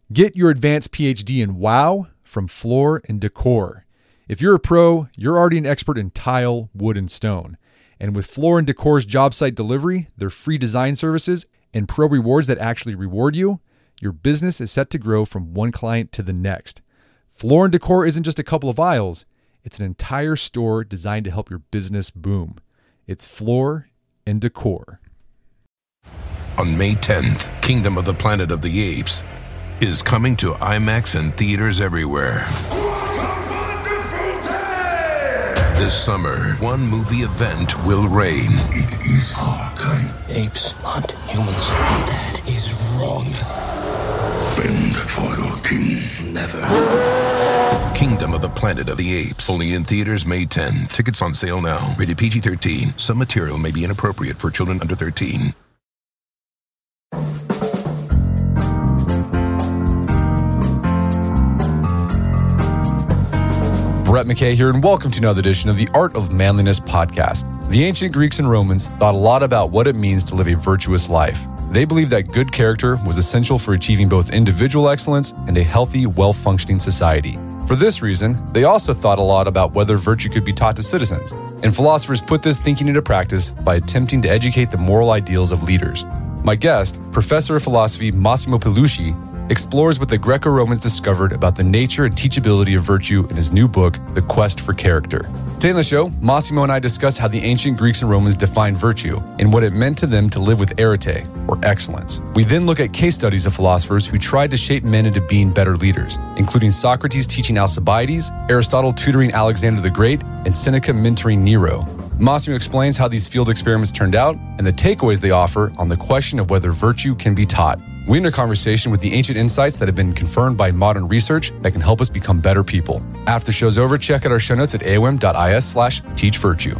Get your advanced PhD in WOW from Floor & Decor. If you're a pro, you're already an expert in tile, wood, and stone. And with Floor & Decor's job site delivery, their free design services, and pro rewards that actually reward you, your business is set to grow from one client to the next. Floor & Decor isn't just a couple of aisles, it's an entire store designed to help your business boom. It's Floor & Decor. On May 10th, Kingdom of the Planet of the Apes is coming to IMAX and theaters everywhere. What a wonderful day! This summer, one movie event will reign. It is our time. Apes hunt humans. That is wrong. Bend for your king. Never. Kingdom of the Planet of the Apes. Only in theaters May 10th. Tickets on sale now. Rated PG-13. Some material may be inappropriate for children under 13. Brett McKay here, and welcome to another edition of the Art of Manliness podcast. The ancient Greeks and Romans thought a lot about what it means to live a virtuous life. They believed that good character was essential for achieving both individual excellence and a healthy, well-functioning society. For this reason, they also thought a lot about whether virtue could be taught to citizens, and philosophers put this thinking into practice by attempting to educate the moral ideals of leaders. My guest, Professor of Philosophy Massimo Pigliucci, explores what the Greco-Romans discovered about the nature and teachability of virtue in his new book, The Quest for Character. Today on the show, Massimo and I discuss how the ancient Greeks and Romans defined virtue and what it meant to them to live with arete, or excellence. We then look at case studies of philosophers who tried to shape men into being better leaders, including Socrates teaching Alcibiades, Aristotle tutoring Alexander the Great, and Seneca mentoring Nero. Massimo explains how these field experiments turned out and the takeaways they offer on the question of whether virtue can be taught. We enter a conversation with the ancient insights that have been confirmed by modern research that can help us become better people. After the show's over, check out our show notes at aom.is/teachvirtue.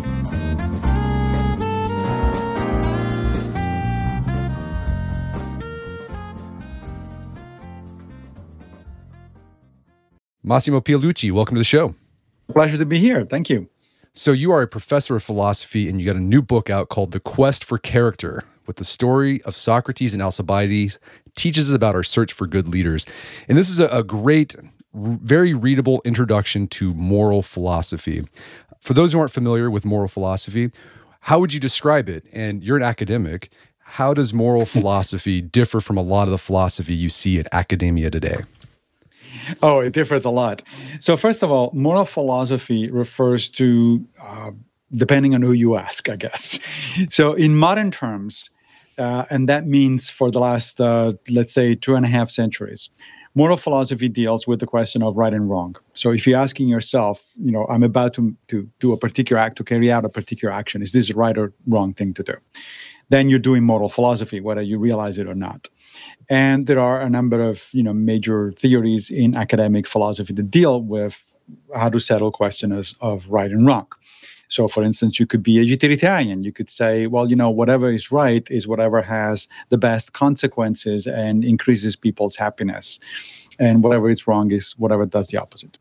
Massimo Pigliucci, welcome to the show. Pleasure to be here. Thank you. So you are a professor of philosophy, and you got a new book out called The Quest for Character, with the story of Socrates and Alcibiades, teaches us about our search for good leaders. And this is a great, very readable introduction to moral philosophy. For those who aren't familiar with moral philosophy, how would you describe it? And you're an academic. How does moral philosophy differ from a lot of the philosophy you see in academia today? Oh, it differs a lot. So first of all, moral philosophy refers to, depending on who you ask, I guess. So in modern terms, and that means for the last, let's say, 2.5 centuries, moral philosophy deals with the question of right and wrong. So if you're asking yourself, I'm about to do a particular act, to carry out a particular action, is this a right or wrong thing to do? Then you're doing moral philosophy, whether you realize it or not. And there are a number of major theories in academic philosophy that deal with how to settle questions of right and wrong. So, for instance, you could be a utilitarian. You could say, well, whatever is right is whatever has the best consequences and increases people's happiness. And whatever is wrong is whatever does the opposite.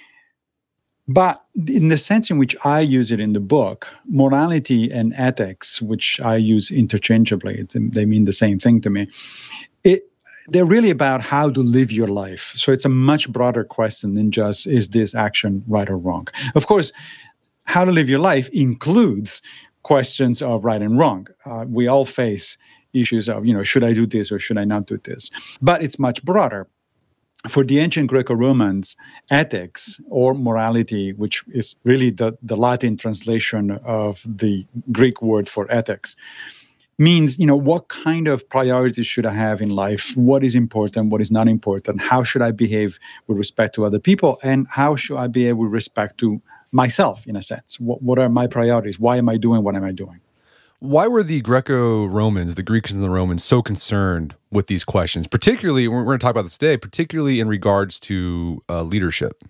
But in the sense in which I use it in the book, morality and ethics, which I use interchangeably, they mean the same thing to me, they're really about how to live your life. So it's a much broader question than just, is this action right or wrong? Of course, how to live your life includes questions of right and wrong. We all face issues of, should I do this or should I not do this? But it's much broader. For the ancient Greco-Romans, ethics or morality, which is really the Latin translation of the Greek word for ethics, means, what kind of priorities should I have in life? What is important? What is not important? How should I behave with respect to other people? And how should I behave with respect to myself, in a sense? What are my priorities? Why am I doing what am I doing? Why were the Greco-Romans, the Greeks and the Romans, so concerned with these questions? Particularly, we're going to talk about this today, particularly in regards to leadership.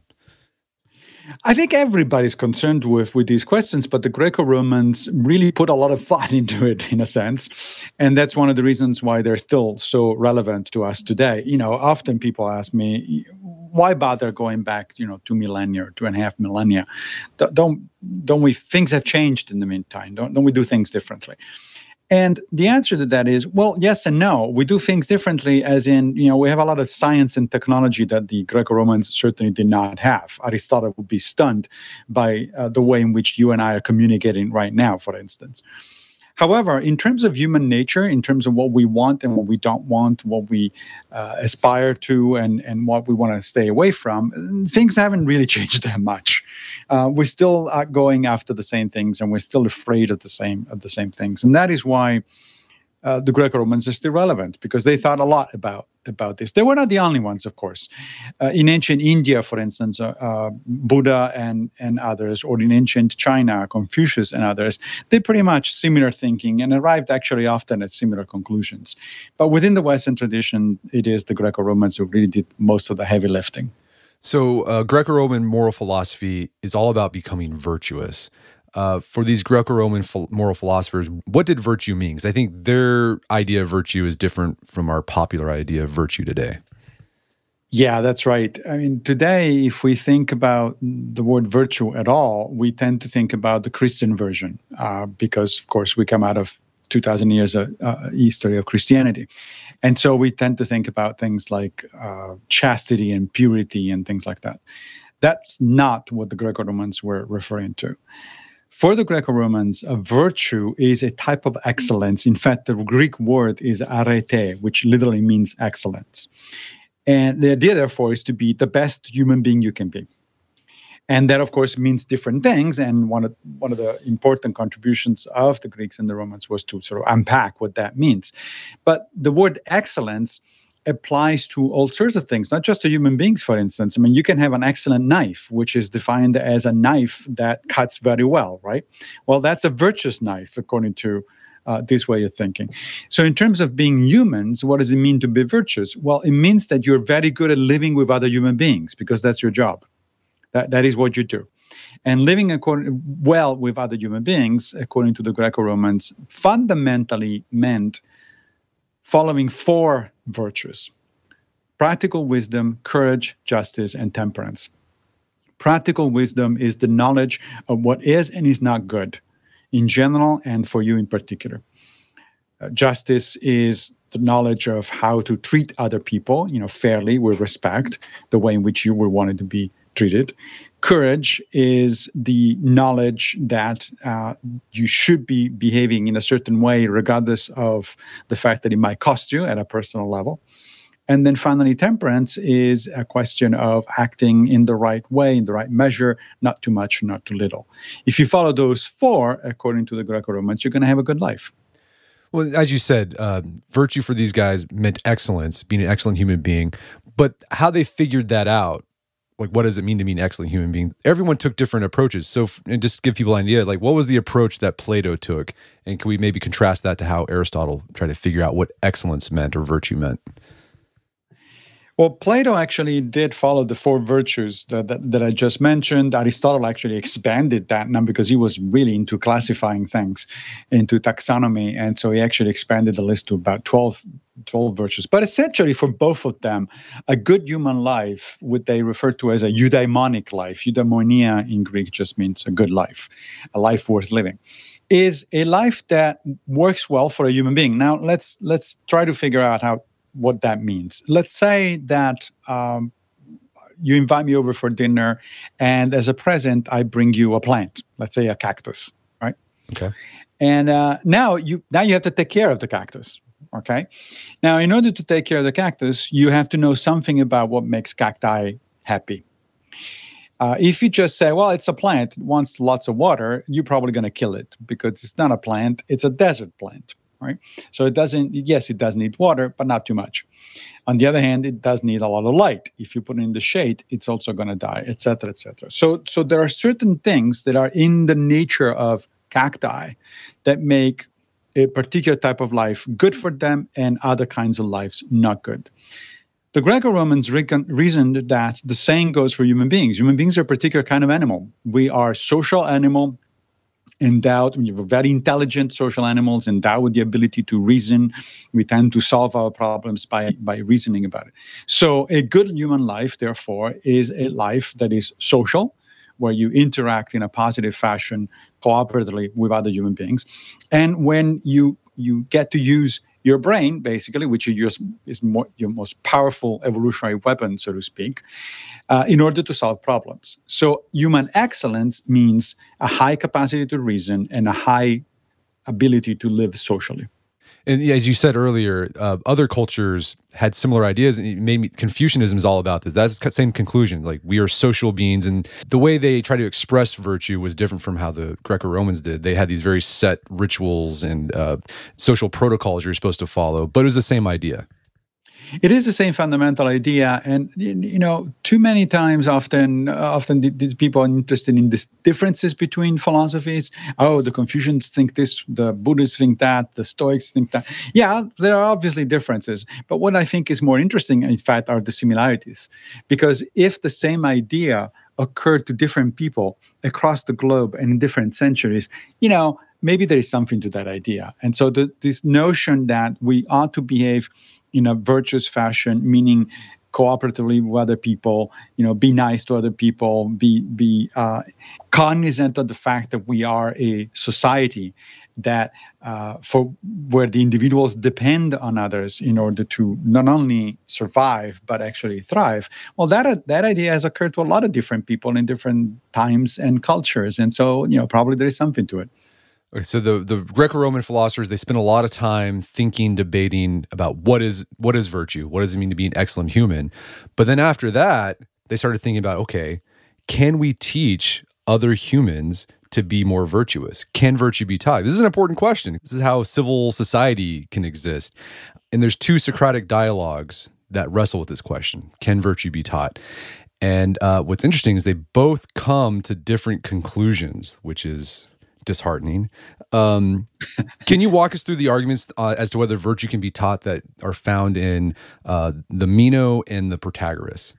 I think everybody's concerned with these questions, but the Greco-Romans really put a lot of thought into it, in a sense. And that's one of the reasons why they're still so relevant to us today. Often people ask me, why bother going back, 2 millennia or 2.5 millennia? Don't we, things have changed in the meantime. Don't we do things differently? And the answer to that is, well, yes and no. We do things differently, as in, we have a lot of science and technology that the Greco-Romans certainly did not have. Aristotle would be stunned by the way in which you and I are communicating right now, for instance. However, in terms of human nature, in terms of what we want and what we don't want, what we aspire to and what we want to stay away from, things haven't really changed that much. We're still going after the same things, and we're still afraid of the same things. And that is why the Greco-Romans are still relevant, because they thought a lot about this. They were not the only ones, of course. In ancient India, for instance, Buddha and others, or in ancient China, Confucius and others, they pretty much similar thinking and arrived actually often at similar conclusions. But within the Western tradition, it is the Greco-Romans who really did most of the heavy lifting. So Greco-Roman moral philosophy is all about becoming virtuous. For these Greco-Roman moral philosophers, what did virtue mean? Because I think their idea of virtue is different from our popular idea of virtue today. Yeah, that's right. I mean, today, if we think about the word virtue at all, we tend to think about the Christian version, because, of course, we come out of 2,000 years of history of Christianity. And so we tend to think about things like chastity and purity and things like that. That's not what the Greco-Romans were referring to. For the Greco-Romans, a virtue is a type of excellence. In fact, the Greek word is arete, which literally means excellence. And the idea, therefore, is to be the best human being you can be. And that, of course, means different things. And one of the important contributions of the Greeks and the Romans was to sort of unpack what that means. But the word excellence applies to all sorts of things, not just to human beings, for instance. I mean, you can have an excellent knife, which is defined as a knife that cuts very well, right? Well, that's a virtuous knife, according to this way of thinking. So in terms of being humans, what does it mean to be virtuous? Well, it means that you're very good at living with other human beings, because that's your job. That is what you do. And living well with other human beings, according to the Greco-Romans, fundamentally meant following four virtues: practical wisdom, courage, justice, and temperance. Practical wisdom is the knowledge of what is and is not good in general and for you in particular. Justice is the knowledge of how to treat other people, fairly, with respect, the way in which you were wanted to be treated. Courage is the knowledge that you should be behaving in a certain way, regardless of the fact that it might cost you at a personal level. And then finally, temperance is a question of acting in the right way, in the right measure, not too much, not too little. If you follow those four, according to the Greco-Romans, you're going to have a good life. Well, as you said, virtue for these guys meant excellence, being an excellent human being. But how they figured that out, like, what does it mean to be an excellent human being? Everyone took different approaches. So, and just to give people an idea, like, what was the approach that Plato took? And can we maybe contrast that to how Aristotle tried to figure out what excellence meant or virtue meant? Well, Plato actually did follow the four virtues that I just mentioned. Aristotle actually expanded that number because he was really into classifying things, into taxonomy. And so he actually expanded the list to about 12 virtues. But essentially, for both of them, a good human life, what they refer to as a eudaimonic life, eudaimonia in Greek just means a good life, a life worth living, is a life that works well for a human being. Now, let's try to figure out what that means. Let's say that you invite me over for dinner, and as a present, I bring you a plant, let's say a cactus, right? Okay. And now you have to take care of the cactus, okay? Now, in order to take care of the cactus, you have to know something about what makes cacti happy. If you just say, well, it's a plant, it wants lots of water, you're probably going to kill it because it's not a plant, it's a desert plant. Right? So it does need water, but not too much. On the other hand, it does need a lot of light. If you put it in the shade, it's also going to die, et cetera, et cetera. So there are certain things that are in the nature of cacti that make a particular type of life good for them and other kinds of lives not good. The Greco-Romans reasoned that the same goes for human beings. Human beings are a particular kind of animal. We are social animal, endowed, we have very intelligent social animals, endowed with the ability to reason. We tend to solve our problems by reasoning about it. So a good human life, therefore, is a life that is social, where you interact in a positive fashion, cooperatively with other human beings. And when you you get to use your brain, basically, which is your most powerful evolutionary weapon, so to speak, in order to solve problems. So human excellence means a high capacity to reason and a high ability to live socially. And as you said earlier, other cultures had similar ideas, and it made me, Confucianism is all about this. That's the same conclusion. Like, we are social beings, and the way they try to express virtue was different from how the Greco-Romans did. They had these very set rituals and social protocols you're supposed to follow, but it was the same idea. It is the same fundamental idea, and too many times, often these people are interested in these differences between philosophies. Oh, the Confucians think this, the Buddhists think that, the Stoics think that. Yeah, there are obviously differences, but what I think is more interesting, in fact, are the similarities, because if the same idea occurred to different people across the globe and in different centuries, maybe there is something to that idea. And so this notion that we ought to behave in a virtuous fashion, meaning cooperatively with other people, be nice to other people, be cognizant of the fact that we are a society that where the individuals depend on others in order to not only survive but actually thrive. Well, that idea has occurred to a lot of different people in different times and cultures, and so probably there is something to it. Okay, so the Greco-Roman philosophers, they spend a lot of time thinking, debating about what is virtue, what does it mean to be an excellent human. But then after that, they started thinking about, okay, can we teach other humans to be more virtuous? Can virtue be taught? This is an important question. This is how civil society can exist. And there's two Socratic dialogues that wrestle with this question. Can virtue be taught? And what's interesting is they both come to different conclusions, which is disheartening. Can you walk us through the arguments as to whether virtue can be taught that are found in the Meno and the Protagoras?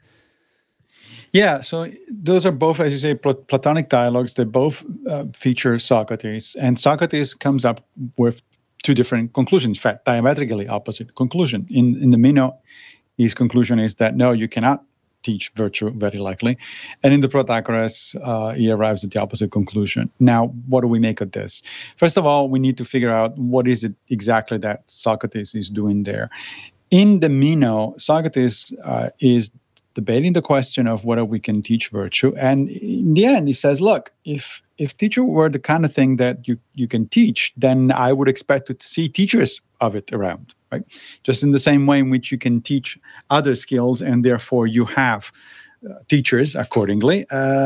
Yeah, so those are both, as you say, Platonic dialogues. They both feature Socrates, and Socrates comes up with two different conclusions, in fact, diametrically opposite conclusion. In the Meno, his conclusion is that no, you cannot teach virtue, very likely. And in the Protagoras, he arrives at the opposite conclusion. Now, what do we make of this? First of all, we need to figure out what is it exactly that Socrates is doing there. In the Meno, Socrates is debating the question of whether we can teach virtue. And in the end, he says, look, if teacher were the kind of thing that you can teach, then I would expect to see teachers of it around, right? Just in the same way in which you can teach other skills and therefore you have teachers accordingly,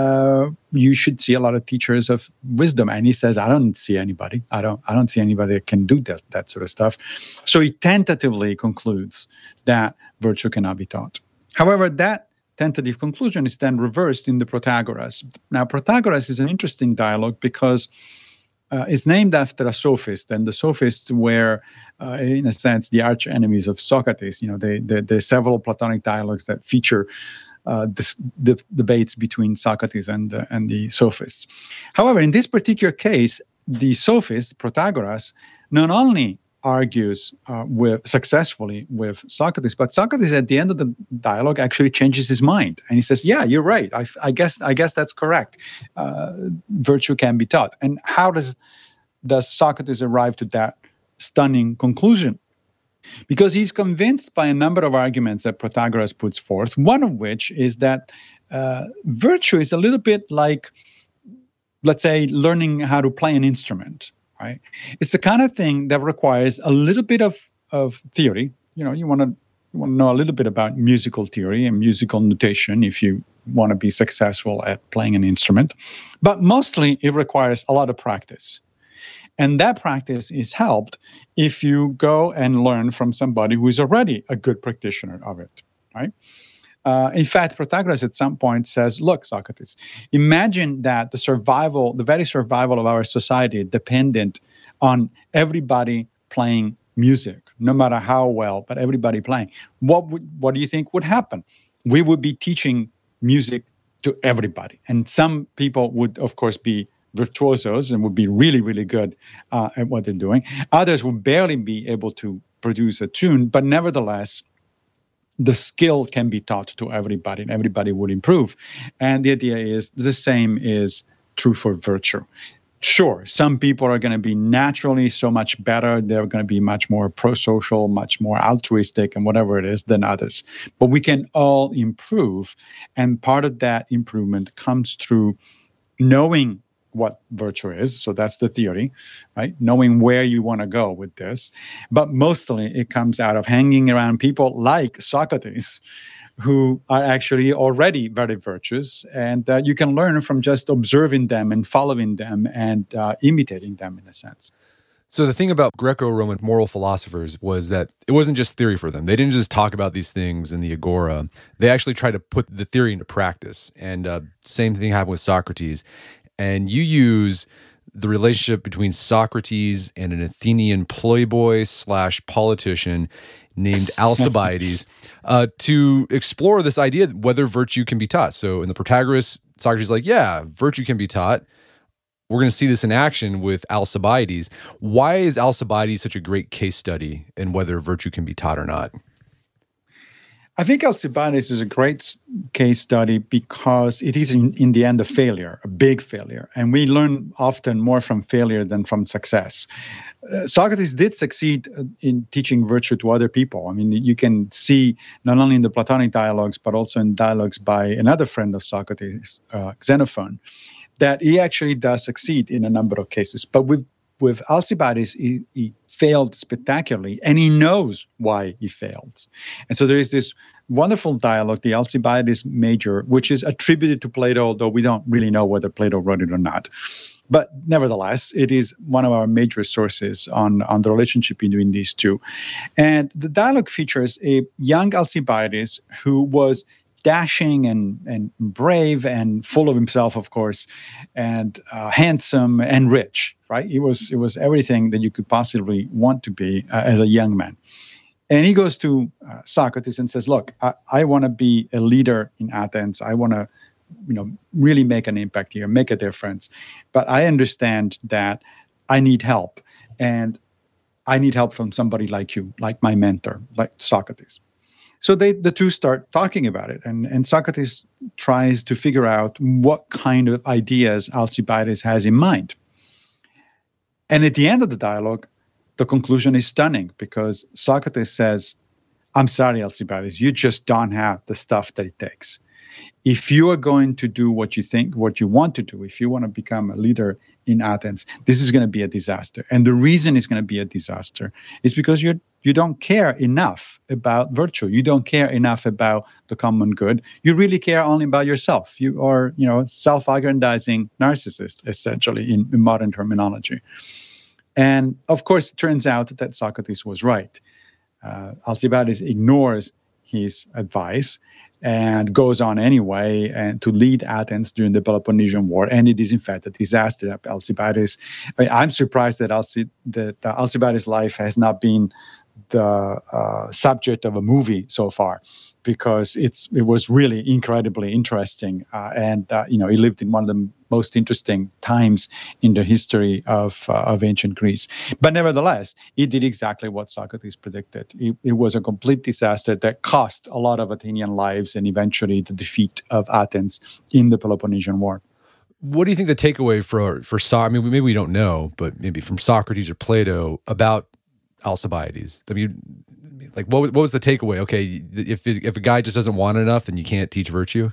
you should see a lot of teachers of wisdom. And he says, I don't see anybody. I don't see anybody that can do that sort of stuff. So he tentatively concludes that virtue cannot be taught. However, that tentative conclusion is then reversed in the Protagoras. Now, Protagoras is an interesting dialogue because it's named after a sophist, and the sophists were, in a sense, the arch enemies of Socrates. There are several Platonic dialogues that feature the debates between Socrates and the sophists. However, in this particular case, the sophist, Protagoras, not only argues successfully with Socrates, but Socrates at the end of the dialogue actually changes his mind, and he says, "Yeah, you're right. I guess that's correct. Virtue can be taught." And how does Socrates arrive to that stunning conclusion? Because he's convinced by a number of arguments that Protagoras puts forth. One of which is that virtue is a little bit like, let's say, learning how to play an instrument. Right? It's the kind of thing that requires a little bit of theory. You want to know a little bit about musical theory and musical notation if you want to be successful at playing an instrument. But mostly it requires a lot of practice. And that practice is helped if you go and learn from somebody who is already a good practitioner of it, right? In fact, Protagoras at some point says, look, Socrates, imagine that the very survival of our society dependent on everybody playing music, no matter how well, but everybody playing. What do you think would happen? We would be teaching music to everybody. And some people would, of course, be virtuosos and would be really, really good at what they're doing. Others would barely be able to produce a tune, but nevertheless, the skill can be taught to everybody and everybody would improve. And the idea is the same is true for virtue. Sure, some people are going to be naturally so much better. They're going to be much more pro-social, much more altruistic, and whatever it is than others. But we can all improve. And part of that improvement comes through knowing what virtue is. So that's the theory, right? Knowing where you want to go with this. But mostly it comes out of hanging around people like Socrates, who are actually already very virtuous, and you can learn from just observing them and following them and imitating them in a sense. So the thing about Greco-Roman moral philosophers was that it wasn't just theory for them. They didn't just talk about these things in the agora. They actually tried to put the theory into practice. And same thing happened with Socrates. And you use the relationship between Socrates and an Athenian playboy / politician named Alcibiades to explore this idea of whether virtue can be taught. So in the Protagoras, Socrates is like, yeah, virtue can be taught. We're going to see this in action with Alcibiades. Why is Alcibiades such a great case study in whether virtue can be taught or not? I think Alcibiades is a great case study because it is in the end a failure, a big failure. And we learn often more from failure than from success. Socrates did succeed in teaching virtue to other people. I mean, you can see not only in the Platonic dialogues, but also in dialogues by another friend of Socrates, Xenophon, that he actually does succeed in a number of cases. But with Alcibiades, he failed spectacularly, and he knows why he failed. And so there is this wonderful dialogue, the Alcibiades Major, which is attributed to Plato, although we don't really know whether Plato wrote it or not. But nevertheless, it is one of our major sources on the relationship between these two. And the dialogue features a young Alcibiades who was dashing and brave and full of himself, of course, and handsome and rich, right? It was everything that you could possibly want to be as a young man. And he goes to Socrates and says, look, I want to be a leader in Athens. I want to really make an impact here, make a difference. But I understand that I need help. And I need help from somebody like you, like my mentor, like Socrates. So the two start talking about it, and Socrates tries to figure out what kind of ideas Alcibiades has in mind. And at the end of the dialogue, the conclusion is stunning because Socrates says, I'm sorry, Alcibiades, you just don't have the stuff that it takes. If you are going to do what you want to do, if you want to become a leader in Athens, this is going to be a disaster. And the reason it's going to be a disaster is because you don't care enough about virtue. You don't care enough about the common good. You really care only about yourself. You are, self-aggrandizing narcissist, essentially, in modern terminology. And of course, it turns out that Socrates was right. Alcibiades ignores his advice and goes on anyway and to lead Athens during the Peloponnesian War. And it is, in fact, a disaster. Alcibiades, I'm surprised that Alcibiades' life has not been the subject of a movie so far, because it was really incredibly interesting. And he lived in one of the most interesting times in the history of ancient Greece. But nevertheless, he did exactly what Socrates predicted. It was a complete disaster that cost a lot of Athenian lives and eventually the defeat of Athens in the Peloponnesian War. What do you think the takeaway for I mean, maybe we don't know, but maybe from Socrates or Plato about Alcibiades? I mean, like, what was the takeaway? Okay, if a guy just doesn't want enough, then you can't teach virtue?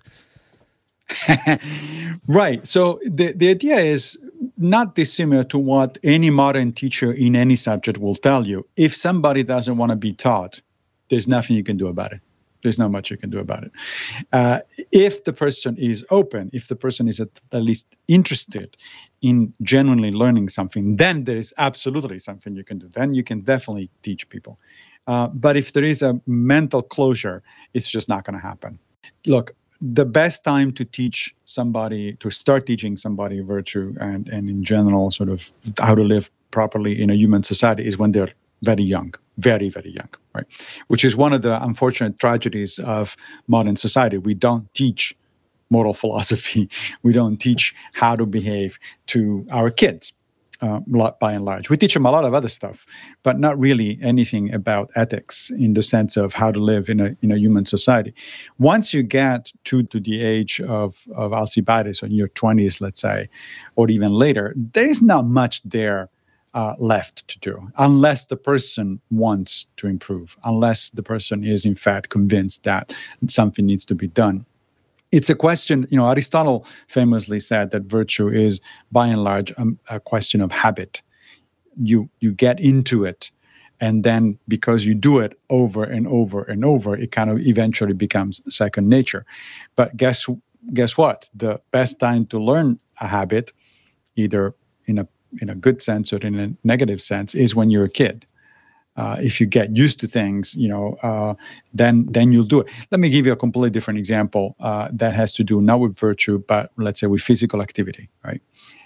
Right. So the idea is not dissimilar to what any modern teacher in any subject will tell you. If somebody doesn't want to be taught, there's nothing you can do about it. There's not much you can do about it. If the person is open, if the person is at least interested in genuinely learning something, then there is absolutely something you can do. Then you can definitely teach people. But if there is a mental closure, it's just not going to happen. Look, the best time to start teaching somebody virtue and in general sort of how to live properly in a human society is when they're very young, very, very young, right? Which is one of the unfortunate tragedies of modern society. We don't teach moral philosophy. We don't teach how to behave to our kids. by and large. We teach them a lot of other stuff, but not really anything about ethics in the sense of how to live in a human society. Once you get to the age of Alcibiades, or in your 20s, let's say, or even later, there is not much there left to do, unless the person wants to improve, unless the person is in fact convinced that something needs to be done. It's a question, Aristotle famously said that virtue is, by and large, a question of habit. You get into it, and then because you do it over and over and over, it kind of eventually becomes second nature. But guess what? The best time to learn a habit, either in a good sense or in a negative sense, is when you're a kid. If you get used to things, then you'll do it. Let me give you a completely different example that has to do not with virtue, but let's say with physical activity, right?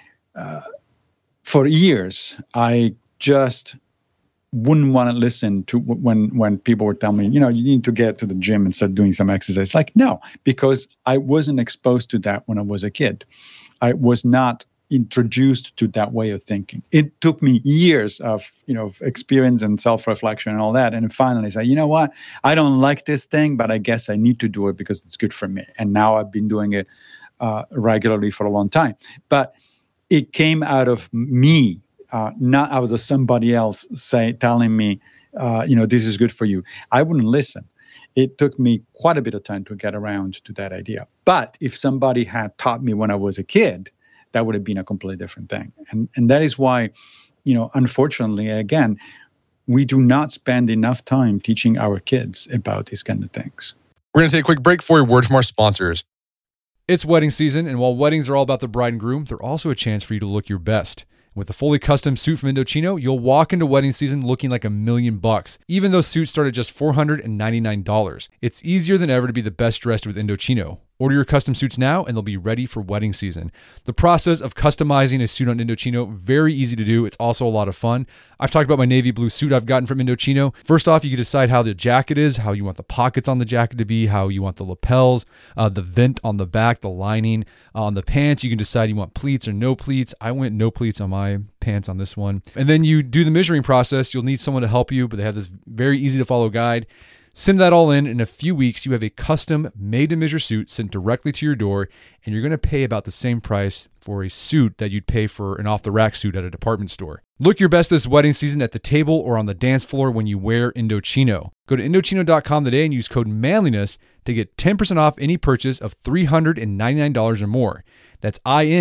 For years, I just wouldn't want to listen to when people would tell me, you need to get to the gym and start doing some exercise. Like, no, because I wasn't exposed to that when I was a kid. I was not introduced to that way of thinking. It took me years of experience and self-reflection and all that, and finally say, you know what, I don't like this thing, but I guess I need to do it because it's good for me. And now I've been doing it regularly for a long time. But it came out of me, not out of somebody else telling me, this is good for you. I wouldn't listen. It took me quite a bit of time to get around to that idea. But if somebody had taught me when I was a kid, that would have been a completely different thing. And that is why, unfortunately, again, we do not spend enough time teaching our kids about these kind of things. We're going to take a quick break for a word from our sponsors. It's wedding season, and while weddings are all about the bride and groom, they're also a chance for you to look your best. With a fully custom suit from Indochino, you'll walk into wedding season looking like $1 million, even though suits start at just $499. It's easier than ever to be the best dressed with Indochino. Order your custom suits now and they'll be ready for wedding season. The process of customizing a suit on Indochino, very easy to do. It's also a lot of fun. I've talked about my navy blue suit I've gotten from Indochino. First off, you can decide how the jacket is, how you want the pockets on the jacket to be, how you want the lapels, the vent on the back, the lining. On the pants, you can decide you want pleats or no pleats. I went no pleats on my pants on this one. And then you do the measuring process. You'll need someone to help you, but they have this very easy to follow guide. Send that all in a few weeks, you have a custom made-to-measure suit sent directly to your door, and you're going to pay about the same price for a suit that you'd pay for an off-the-rack suit at a department store. Look your best this wedding season at the table or on the dance floor when you wear Indochino. Go to Indochino.com today and use code manliness to get 10% off any purchase of $399 or more. That's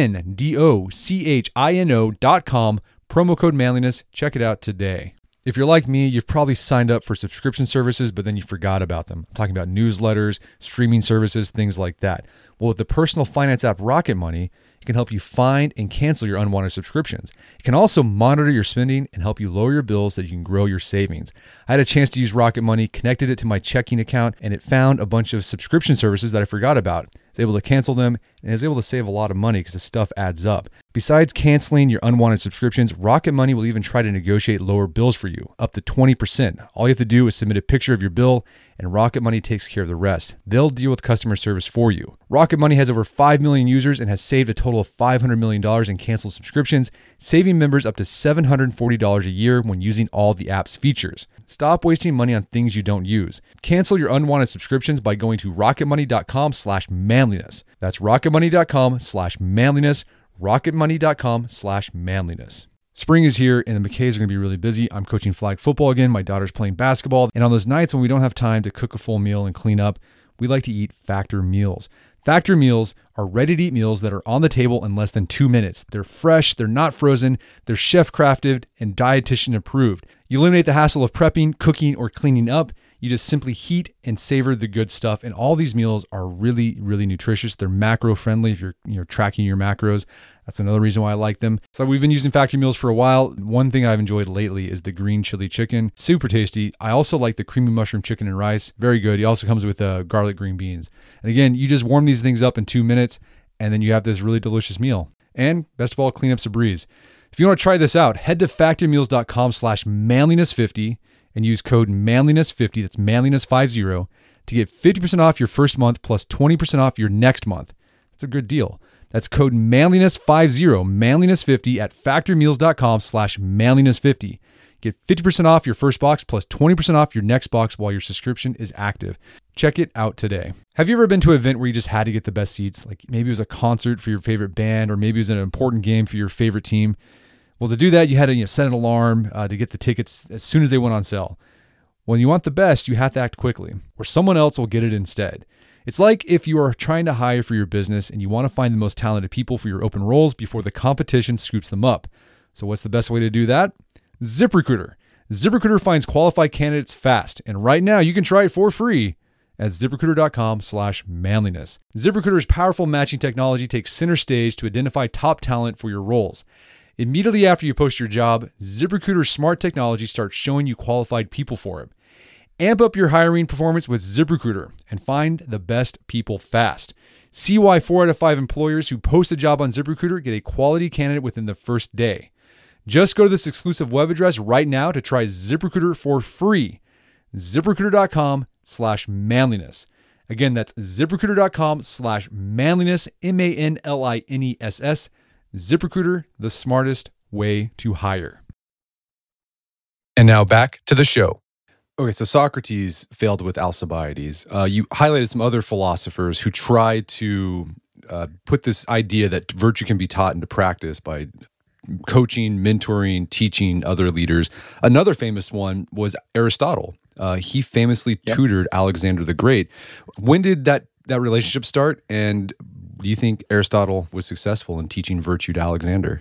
INDOCHINO.com, promo code manliness. Check it out today. If you're like me, you've probably signed up for subscription services, but then you forgot about them. I'm talking about newsletters, streaming services, things like that. Well, with the personal finance app Rocket Money, it can help you find and cancel your unwanted subscriptions. It can also monitor your spending and help you lower your bills so that you can grow your savings. I had a chance to use Rocket Money, connected it to my checking account, and it found a bunch of subscription services that I forgot about. I was able to cancel them, and I was able to save a lot of money because the stuff adds up. Besides canceling your unwanted subscriptions, Rocket Money will even try to negotiate lower bills for you, up to 20%. All you have to do is submit a picture of your bill, and Rocket Money takes care of the rest. They'll deal with customer service for you. Rocket Money has over 5 million users and has saved a total of $500 million in canceled subscriptions, saving members up to $740 a year when using all the app's features. Stop wasting money on things you don't use. Cancel your unwanted subscriptions by going to rocketmoney.com/manliness. That's rocketmoney.com/manliness. rocketmoney.com/manliness. Spring is here and the McKays are going to be really busy. I'm coaching flag football again. My daughter's playing basketball. And on those nights when we don't have time to cook a full meal and clean up, we like to eat Factor meals. Factor meals are ready-to-eat meals that are on the table in less than 2 minutes. They're fresh, they're not frozen, they're chef-crafted and dietitian approved. You eliminate the hassle of prepping, cooking, or cleaning up. You just simply heat and savor the good stuff. And all these meals are really, really nutritious. They're macro-friendly if you're tracking your macros. That's another reason why I like them. So we've been using Factor meals for a while. One thing I've enjoyed lately is the green chili chicken. Super tasty. I also like the creamy mushroom chicken and rice. Very good. It also comes with garlic green beans. And again, you just warm these things up in 2 minutes, and then you have this really delicious meal. And best of all, cleanup's a breeze. If you want to try this out, head to factormeals.com/manliness50 and use code manliness50, that's manliness50, to get 50% off your first month plus 20% off your next month. That's a good deal. That's code manliness50, manliness50 at factormeals.com/manliness50. Get 50% off your first box plus 20% off your next box while your subscription is active. Check it out today. Have you ever been to an event where you just had to get the best seats? Like maybe it was a concert for your favorite band, or maybe it was an important game for your favorite team. Well, to do that, you had to set an alarm to get the tickets as soon as they went on sale. When you want the best, you have to act quickly, or someone else will get it instead. It's like if you are trying to hire for your business and you want to find the most talented people for your open roles before the competition scoops them up. So what's the best way to do that? ZipRecruiter. ZipRecruiter finds qualified candidates fast, and right now you can try it for free at ZipRecruiter.com/manliness. ZipRecruiter's powerful matching technology takes center stage to identify top talent for your roles. Immediately after you post your job, ZipRecruiter's smart technology starts showing you qualified people for it. Amp up your hiring performance with ZipRecruiter and find the best people fast. See why 4 out of 5 employers who post a job on ZipRecruiter get a quality candidate within the first day. Just go to this exclusive web address right now to try ZipRecruiter for free. ZipRecruiter.com/manliness. Again, that's ZipRecruiter.com/manliness, MANLINESS. ZipRecruiter, the smartest way to hire. And now back to the show. Okay, so Socrates failed with Alcibiades. You highlighted some other philosophers who tried to put this idea that virtue can be taught into practice by coaching, mentoring, teaching other leaders. Another famous one was Aristotle. He famously tutored Alexander the Great. When did that relationship start? And do you think Aristotle was successful in teaching virtue to Alexander?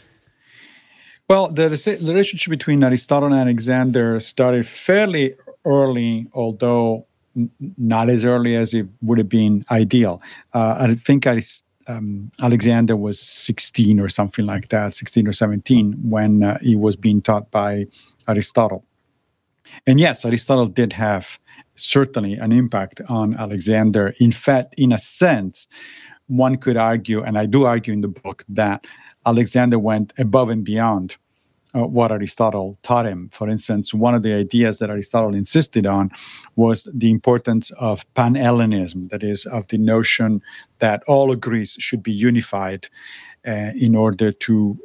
Well, the relationship between Aristotle and Alexander started fairly early, although not as early as it would have been ideal. I think Alexander was 16 or something like that, 16 or 17, when he was being taught by Aristotle. And yes, Aristotle did have certainly an impact on Alexander. In fact, in a sense, one could argue, and I do argue in the book, that Alexander went above and beyond what Aristotle taught him. For instance, one of the ideas that Aristotle insisted on was the importance of Pan-Hellenism, that is, of the notion that all of Greece should be unified in order to,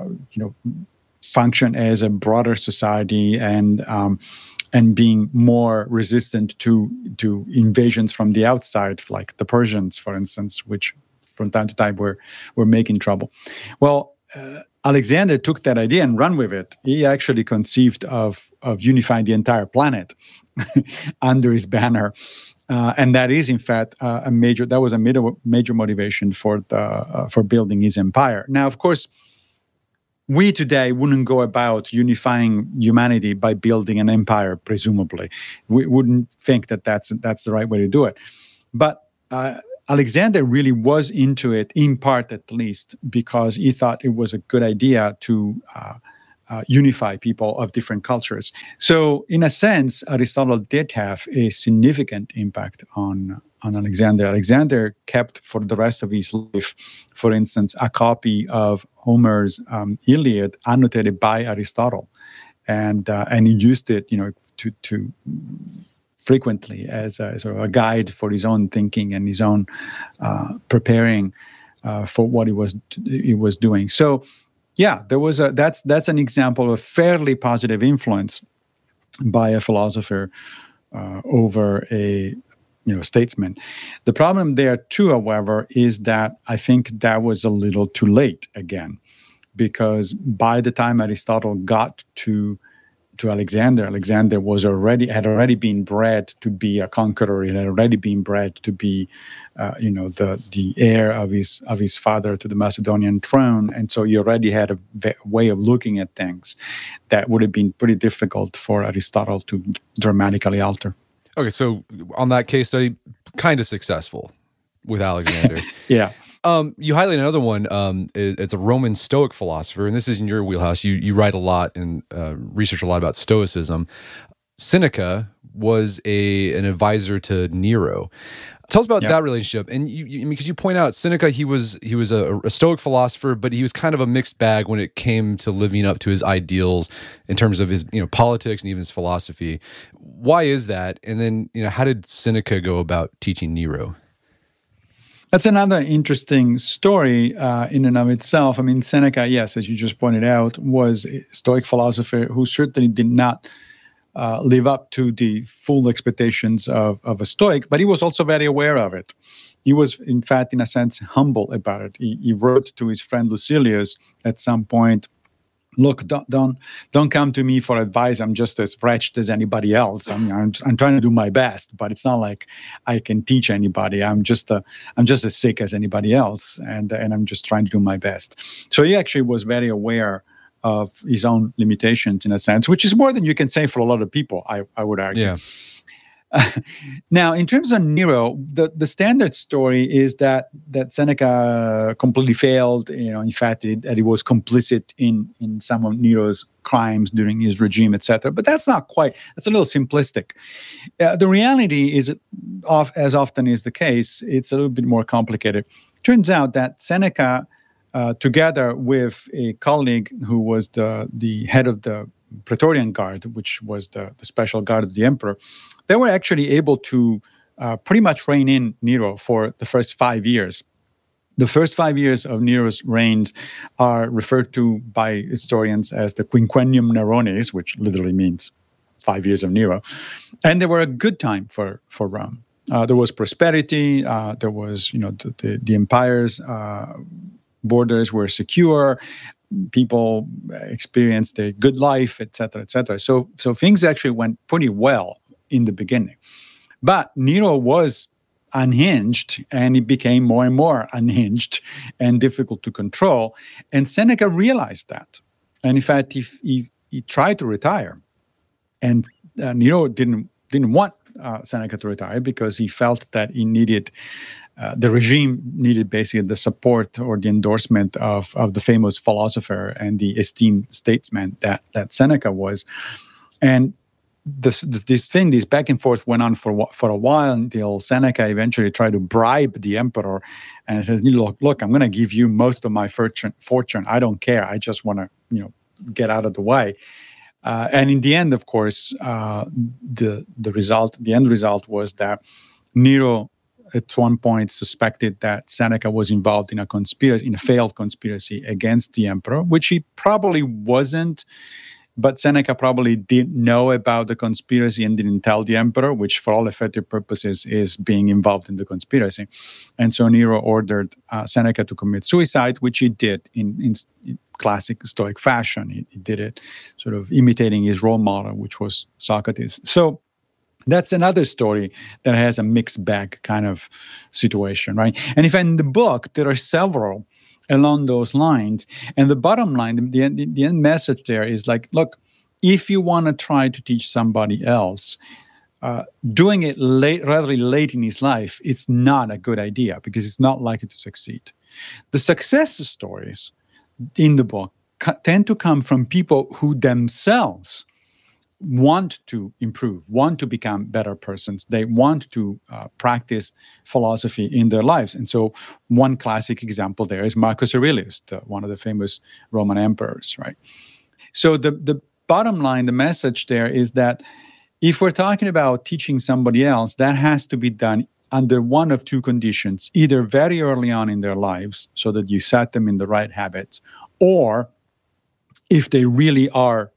function as a broader society and being more resistant to invasions from the outside, like the Persians, for instance, which from time to time were making trouble. Well, Alexander took that idea and ran with it. He actually conceived of unifying the entire planet under his banner, and that is, in fact, a major motivation for building his empire. Now, of course, we today wouldn't go about unifying humanity by building an empire, presumably. We wouldn't think that that's the right way to do it. But Alexander really was into it, in part at least, because he thought it was a good idea to unify people of different cultures. So in a sense, Aristotle did have a significant impact on Alexander. Alexander kept for the rest of his life, for instance, a copy of Homer's Iliad annotated by Aristotle, and he used it, to frequently as a sort of a guide for his own thinking and his own preparing for what he was doing. So, yeah, there was that's an example of a fairly positive influence by a philosopher over a statesman. The problem there too, however, is that I think that was a little too late again, because by the time Aristotle got to Alexander, Alexander had already been bred to be a conqueror. He had already been bred to be, the heir of his father to the Macedonian throne, and so he already had a way of looking at things that would have been pretty difficult for Aristotle to dramatically alter. Okay, so on that case study, kind of successful with Alexander. Yeah. You highlight another one. It's a Roman Stoic philosopher, and this is in your wheelhouse. You write a lot and research a lot about Stoicism. Seneca was an advisor to Nero. Tell us about that relationship. And because you point out Seneca, he was a Stoic philosopher, but he was kind of a mixed bag when it came to living up to his ideals in terms of his politics and even his philosophy. Why is that? And then how did Seneca go about teaching Nero? That's another interesting story in and of itself. I mean, Seneca, yes, as you just pointed out, was a Stoic philosopher who certainly did not live up to the full expectations of a Stoic, but he was also very aware of it. He was, in fact, in a sense, humble about it. He wrote to his friend Lucilius at some point, look, don't come to me for advice. I'm just as wretched as anybody else. I mean, I'm trying to do my best, but it's not like I can teach anybody. I'm just as sick as anybody else, and I'm just trying to do my best. So he actually was very aware of his own limitations in a sense, which is more than you can say for a lot of people, I would argue. Yeah. Now, in terms of Nero, the standard story is that Seneca completely failed. In fact, that he was complicit in some of Nero's crimes during his regime, etc. But that's not quite. That's a little simplistic. The reality is, as often is the case, it's a little bit more complicated. Turns out that Seneca, together with a colleague who was the head of the Praetorian Guard, which was the special guard of the emperor, they were actually able to pretty much rein in Nero for the first 5 years. The first 5 years of Nero's reigns are referred to by historians as the Quinquennium Neronis, which literally means 5 years of Nero. And they were a good time for Rome. There was prosperity. There was, the empire's borders were secure. People experienced a good life, et cetera, et cetera. So things actually went pretty well in the beginning. But Nero was unhinged, and he became more and more unhinged and difficult to control. And Seneca realized that. And in fact, he tried to retire. And Nero didn't want Seneca to retire because he felt that he needed the regime needed basically the support or the endorsement of the famous philosopher and the esteemed statesman that Seneca was. And this back and forth went on for a while until Seneca eventually tried to bribe the emperor, and he says, "Look, I'm going to give you most of my fortune. I don't care. I just want to, get out of the way." And in the end, of course, the end result was that Nero at one point suspected that Seneca was involved in a failed conspiracy against the emperor, which he probably wasn't. But Seneca probably didn't know about the conspiracy and didn't tell the emperor, which for all effective purposes is being involved in the conspiracy. And so Nero ordered Seneca to commit suicide, which he did in classic Stoic fashion. He did it sort of imitating his role model, which was Socrates. So that's another story that has a mixed bag kind of situation, right? And if in the book, there are several along those lines. And the bottom line, the end message there is like, look, if you want to try to teach somebody else, doing it rather late in his life, it's not a good idea because it's not likely to succeed. The success stories in the book tend to come from people who themselves want to improve, want to become better persons. They want to practice philosophy in their lives. And so one classic example there is Marcus Aurelius, one of the famous Roman emperors, right? So the bottom line, the message there is that if we're talking about teaching somebody else, that has to be done under one of two conditions, either very early on in their lives so that you set them in the right habits, or if they really are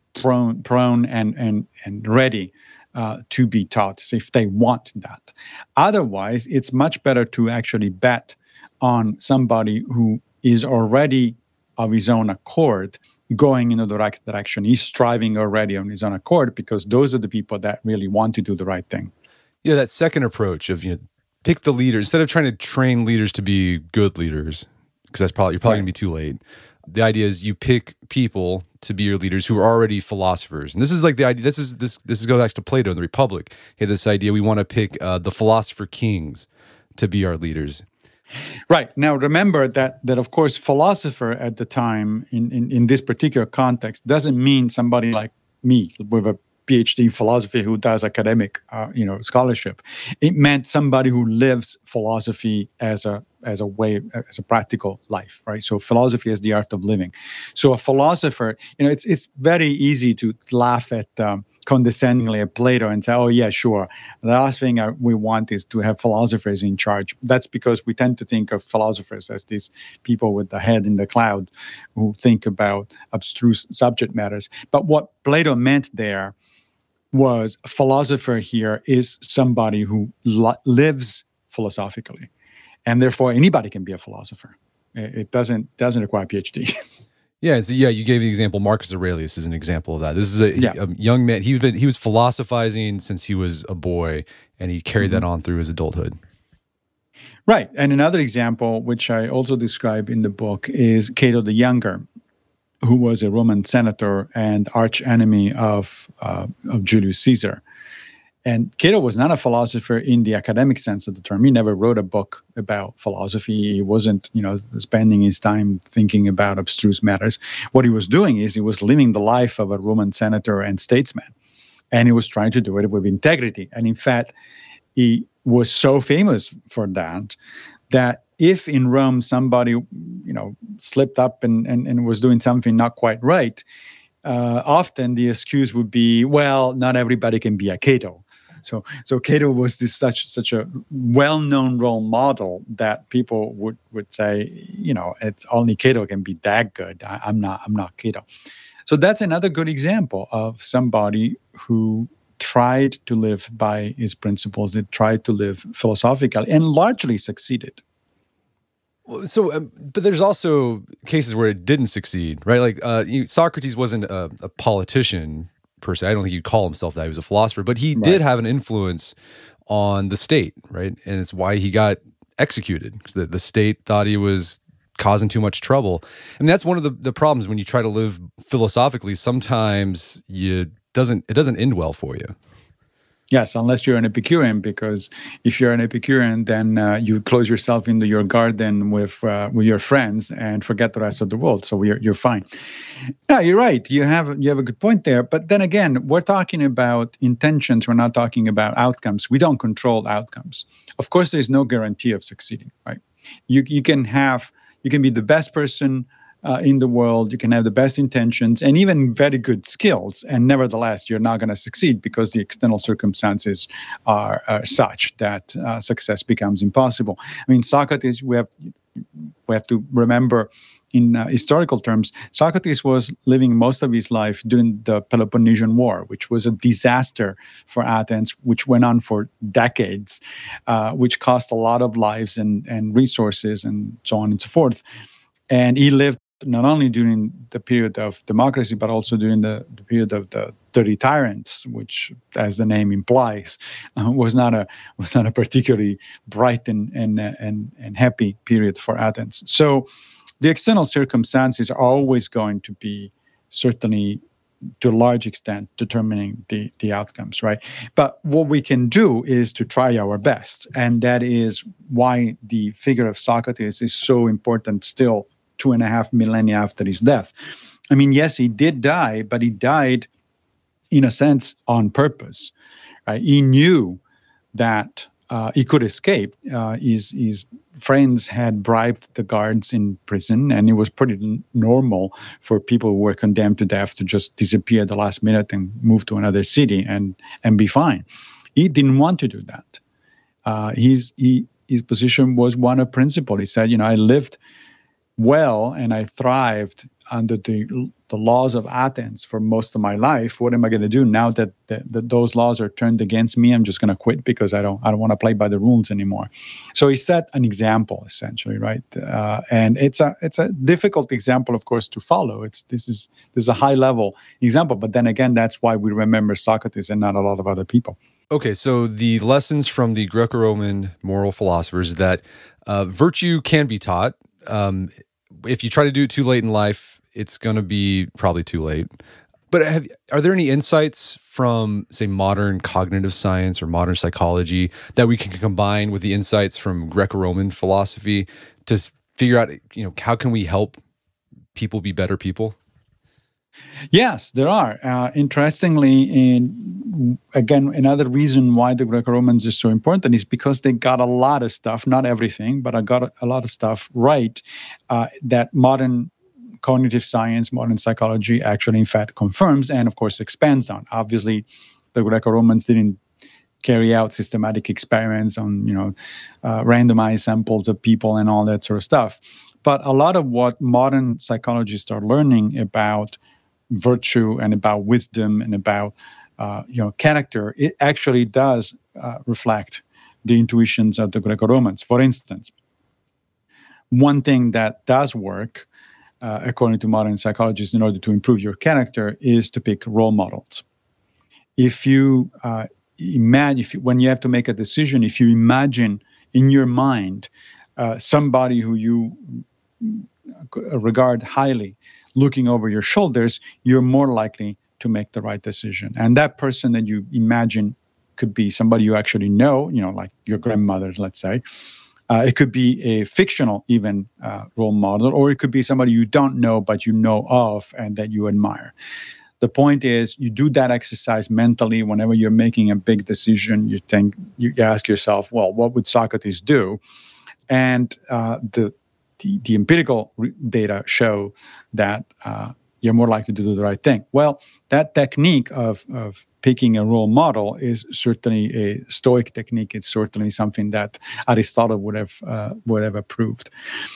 prone and ready to be taught, so if they want that. Otherwise, it's much better to actually bet on somebody who is already of his own accord going in the right direction. He's striving already on his own accord because those are the people that really want to do the right thing. Yeah, that second approach of pick the leader instead of trying to train leaders to be good leaders, because you're probably going to be too late. The idea is you pick people to be your leaders who are already philosophers, and this is like the idea. This goes back to Plato in the Republic. Hey, this idea we want to pick the philosopher kings to be our leaders. Right. Now, remember that of course, philosopher at the time in this particular context doesn't mean somebody like me with a PhD in philosophy who does academic, scholarship. It meant somebody who lives philosophy as a practical life, right? So philosophy is the art of living. So a philosopher, it's very easy to laugh at condescendingly at Plato and say, oh, yeah, sure. The last thing we want is to have philosophers in charge. That's because we tend to think of philosophers as these people with the head in the cloud who think about abstruse subject matters. But what Plato meant there was a philosopher here is somebody who lives philosophically. And therefore, anybody can be a philosopher. It doesn't require a PhD. Yeah, you gave the example. Marcus Aurelius is an example of that. This is a young man. He was philosophizing since he was a boy, and he carried that on through his adulthood. Right. And another example, which I also describe in the book, is Cato the Younger, who was a Roman senator and arch enemy of Julius Caesar. And Cato was not a philosopher in the academic sense of the term. He never wrote a book about philosophy. He wasn't, spending his time thinking about abstruse matters. What he was doing is he was living the life of a Roman senator and statesman. And he was trying to do it with integrity. And in fact, he was so famous for that if in Rome somebody, slipped up and was doing something not quite right, often the excuse would be, well, not everybody can be a Cato. So Cato was such a well-known role model that people would say, it's only Cato can be that good. I'm not Cato. So that's another good example of somebody who tried to live by his principles. They tried to live philosophically and largely succeeded. So, but there's also cases where it didn't succeed, right? Like Socrates wasn't a politician per se. I don't think he'd call himself that. He was a philosopher, but he did have an influence on the state, right? And it's why he got executed, because the state thought he was causing too much trouble. And that's one of the problems when you try to live philosophically. Sometimes it doesn't end well for you. Yes, unless you're an Epicurean, because if you're an Epicurean, then you close yourself into your garden with your friends and forget the rest of the world. So you're fine. Yeah, you're right. You have a good point there. But then again, we're talking about intentions. We're not talking about outcomes. We don't control outcomes. Of course, there's no guarantee of succeeding, right? You can be the best person in the world, you can have the best intentions and even very good skills, and nevertheless, you're not going to succeed because the external circumstances are such that success becomes impossible. I mean, Socrates, we have to remember in historical terms, Socrates was living most of his life during the Peloponnesian War, which was a disaster for Athens, which went on for decades, which cost a lot of lives and resources and so on and so forth. And he lived not only during the period of democracy, but also during the period of the 30 tyrants, which, as the name implies, was not a particularly bright and happy period for Athens. So the external circumstances are always going to be certainly, to a large extent, determining the outcomes, right? But what we can do is to try our best. And that is why the figure of Socrates is so important still 2.5 millennia after his death. I mean, yes, he did die, but he died, in a sense, on purpose. Right? He knew that he could escape. His friends had bribed the guards in prison, and it was pretty normal for people who were condemned to death to just disappear at the last minute and move to another city and be fine. He didn't want to do that. His position was one of principle. He said, I lived well and I thrived under the laws of Athens for most of my life. What am I going to do now that those laws are turned against me? I'm just going to quit because I don't want to play by the rules anymore. So he set an example, essentially, right? And it's a difficult example, of course, to follow. This is a high level example, but then again, that's why we remember Socrates and not a lot of other people. Okay, so the lessons from the Greco-Roman moral philosophers that virtue can be taught. If you try to do it too late in life, it's going to be probably too late. But are there any insights from, say, modern cognitive science or modern psychology that we can combine with the insights from Greco-Roman philosophy to figure out, how can we help people be better people? Yes, there are. Interestingly, again, another reason why the Greco-Romans is so important is because they got a lot of stuff, not everything, but I got a lot of stuff right that modern cognitive science, modern psychology actually, in fact, confirms and, of course, expands on. Obviously, the Greco-Romans didn't carry out systematic experiments on, randomized samples of people and all that sort of stuff. But a lot of what modern psychologists are learning about virtue and about wisdom and about, character, it actually does reflect the intuitions of the Greco-Romans. For instance, one thing that does work, according to modern psychologists, in order to improve your character is to pick role models. If you when you have to make a decision, if you imagine in your mind somebody who you regard highly looking over your shoulders, you're more likely to make the right decision. And that person that you imagine could be somebody you actually know, like your grandmother, let's say. It could be a fictional even role model, or it could be somebody you don't know but you know of and that you admire. The point is, you do that exercise mentally whenever you're making a big decision. You ask yourself, well, what would Socrates do? And the empirical data show that you're more likely to do the right thing. Well, that technique of picking a role model is certainly a Stoic technique. It's certainly something that Aristotle would have approved.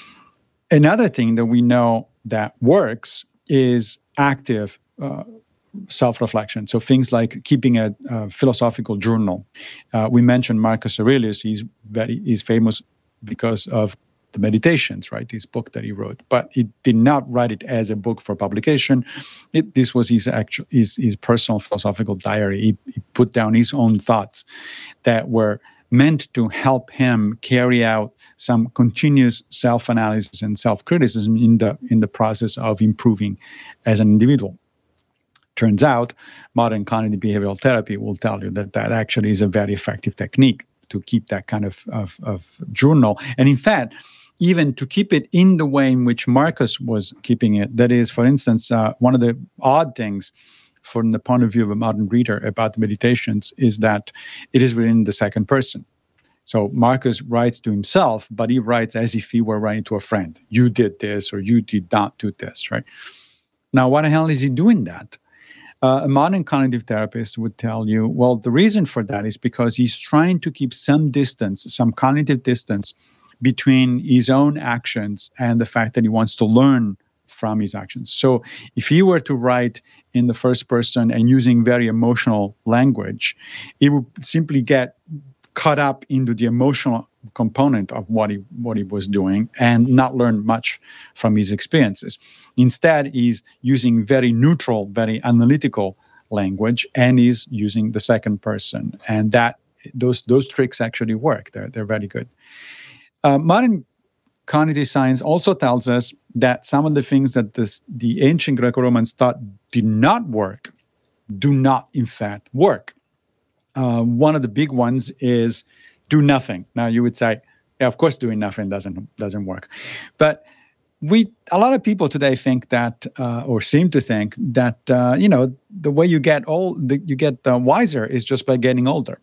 Another thing that we know that works is active self-reflection. So things like keeping a philosophical journal. We mentioned Marcus Aurelius. He's famous because of the Meditations, right? This book that he wrote, but he did not write it as a book for publication. This was his personal philosophical diary. He put down his own thoughts that were meant to help him carry out some continuous self-analysis and self-criticism in the process of improving as an individual. Turns out, modern cognitive behavioral therapy will tell you that actually is a very effective technique to keep that kind of journal. And in fact, even to keep it in the way in which Marcus was keeping it. That is, for instance, one of the odd things from the point of view of a modern reader about the Meditations is that it is written in the second person. So Marcus writes to himself, but he writes as if he were writing to a friend. You did this, or you did not do this, right? Now, why the hell is he doing that? A modern cognitive therapist would tell you, well, the reason for that is because he's trying to keep some distance, some cognitive distance between his own actions and the fact that he wants to learn from his actions. So if he were to write in the first person and using very emotional language, he would simply get caught up into the emotional component of what he was doing and not learn much from his experiences. Instead, he's using very neutral, very analytical language, and he's using the second person. And those tricks actually work. They're very good. Modern cognitive science also tells us that some of the things that the ancient Greco-Romans thought did not work, do not in fact work. One of the big ones is do nothing. Now you would say, yeah, of course doing nothing doesn't work. But a lot of people today think that, or seem to think that, the way you get old, you get wiser is just by getting older.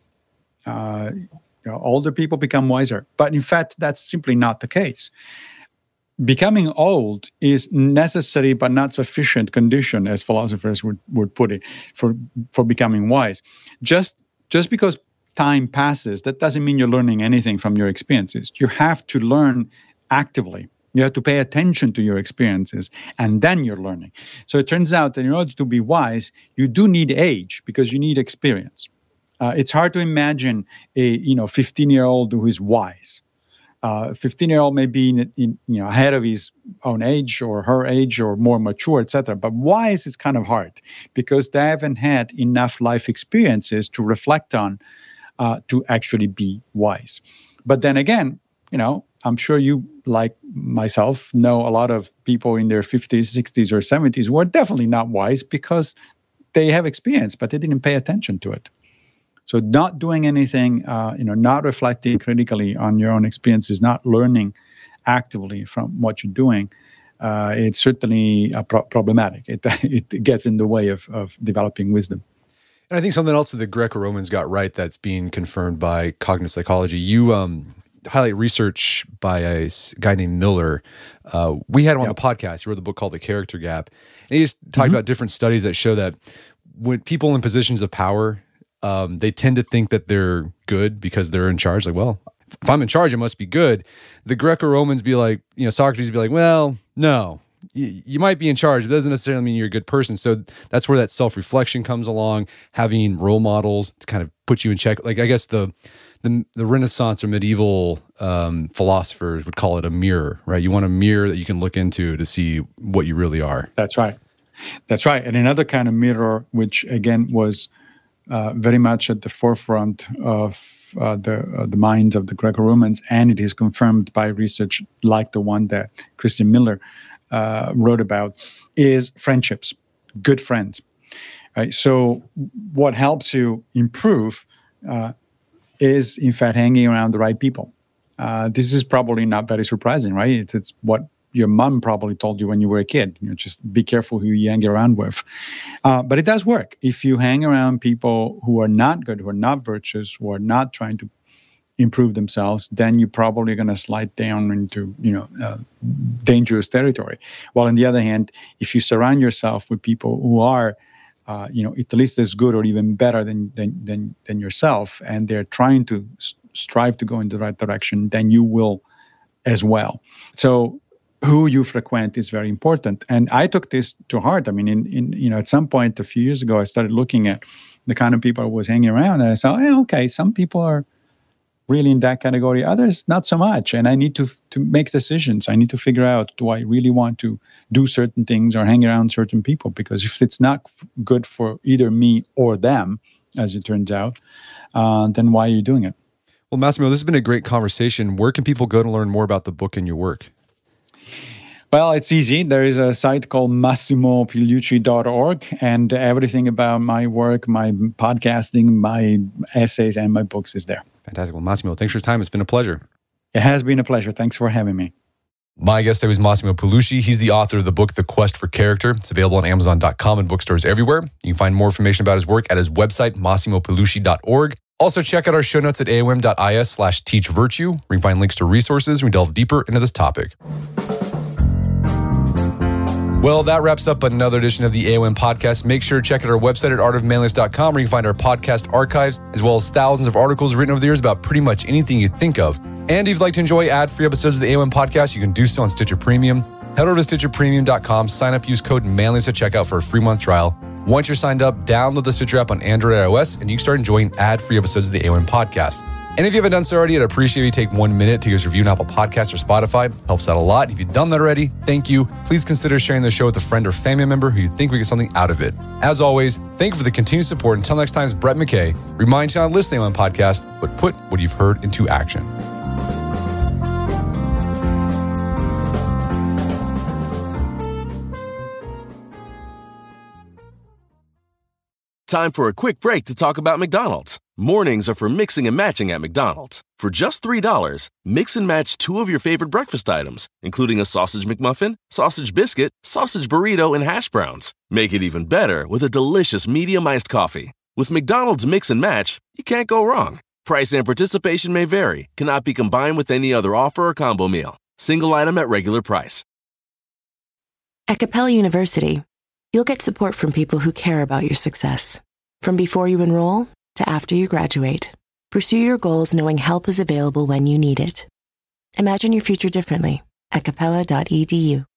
Older people become wiser. But in fact, that's simply not the case. Becoming old is necessary but not sufficient condition, as philosophers would put it, for becoming wise. Just because time passes, that doesn't mean you're learning anything from your experiences. You have to learn actively. You have to pay attention to your experiences, and then you're learning. So it turns out that in order to be wise, you do need age because you need experience. It's hard to imagine a 15-year-old who is wise. 15-year-old may be ahead of his own age or her age or more mature, etc. But wise is kind of hard because they haven't had enough life experiences to reflect on to actually be wise. But then again, I'm sure you, like myself, know a lot of people in their 50s, 60s, or 70s who are definitely not wise because they have experience, but they didn't pay attention to it. So not doing anything, not reflecting critically on your own experiences, not learning actively from what you're doing, it's certainly problematic. It gets in the way of developing wisdom. And I think something else that the Greco-Romans got right that's being confirmed by cognitive psychology, highlight research by a guy named Miller. We had him on the podcast. He wrote the book called The Character Gap. And he just talked about different studies that show that when people in positions of power, they tend to think that they're good because they're in charge. Like, well, if I'm in charge, it must be good. The Greco-Romans be like, Socrates be like, well, no, you might be in charge. It doesn't necessarily mean you're a good person. So that's where that self-reflection comes along, having role models to kind of put you in check. Like, I guess the Renaissance or medieval philosophers would call it a mirror, right? You want a mirror that you can look into to see what you really are. That's right. And another kind of mirror, which again was very much at the forefront of the minds of the Greco-Romans, and it is confirmed by research like the one that Christian Miller wrote about, is friendships, good friends. Right? So what helps you improve is, in fact, hanging around the right people. This is probably not very surprising, right? It's what your mom probably told you when you were a kid. Just be careful who you hang around with. But it does work. If you hang around people who are not good, who are not virtuous, who are not trying to improve themselves, then you're probably going to slide down into dangerous territory. While on the other hand, if you surround yourself with people who are at least as good or even better than yourself, and they're trying to strive to go in the right direction, then you will as well. So who you frequent is very important. And I took this to heart. I mean, at some point a few years ago, I started looking at the kind of people I was hanging around, and I saw, okay, some people are really in that category, others not so much. And I need to make decisions. I need to figure out, do I really want to do certain things or hang around certain people? Because if it's not good for either me or them, as it turns out, then why are you doing it? Well, Massimo, this has been a great conversation. Where can people go to learn more about the book and your work? Well, it's easy. There is a site called massimopigliucci.org, and everything about my work, my podcasting, my essays, and my books is there. Fantastic. Well, Massimo, thanks for your time. It's been a pleasure. It has been a pleasure. Thanks for having me. My guest today was Massimo Pigliucci. He's the author of the book, The Quest for Character. It's available on Amazon.com and bookstores everywhere. You can find more information about his work at his website, massimopigliucci.org. Also, check out our show notes at aom.is/teachvirtue, where you can find links to resources and we delve deeper into this topic. Well, that wraps up another edition of the AOM podcast. Make sure to check out our website at artofmanliness.com, where you can find our podcast archives, as well as thousands of articles written over the years about pretty much anything you think of. And if you'd like to enjoy ad-free episodes of the AOM podcast, you can do so on Stitcher Premium. Head over to StitcherPremium.com, sign up, use code manliness at checkout for a free month trial. Once you're signed up, download the Stitcher app on Android or iOS, and you can start enjoying ad-free episodes of the AOM podcast. And if you haven't done so already, I'd appreciate if you take 1 minute to give us a review on Apple Podcasts or Spotify. Helps out a lot. If you've done that already, thank you. Please consider sharing the show with a friend or family member who you think we get something out of it. As always, thank you for the continued support. Until next time, it's Brett McKay. Remind you not to listen to AOM podcast, but put what you've heard into action. Time for a quick break to talk about McDonald's. Mornings are for mixing and matching at McDonald's. For just $3, mix and match 2 of your favorite breakfast items, including a sausage McMuffin, sausage biscuit, sausage burrito, and hash browns. Make it even better with a delicious medium iced coffee. With McDonald's Mix and Match, you can't go wrong. Price and participation may vary, cannot be combined with any other offer or combo meal. Single item at regular price. At Capella University, you'll get support from people who care about your success. From before you enroll to after you graduate, pursue your goals knowing help is available when you need it. Imagine your future differently at capella.edu.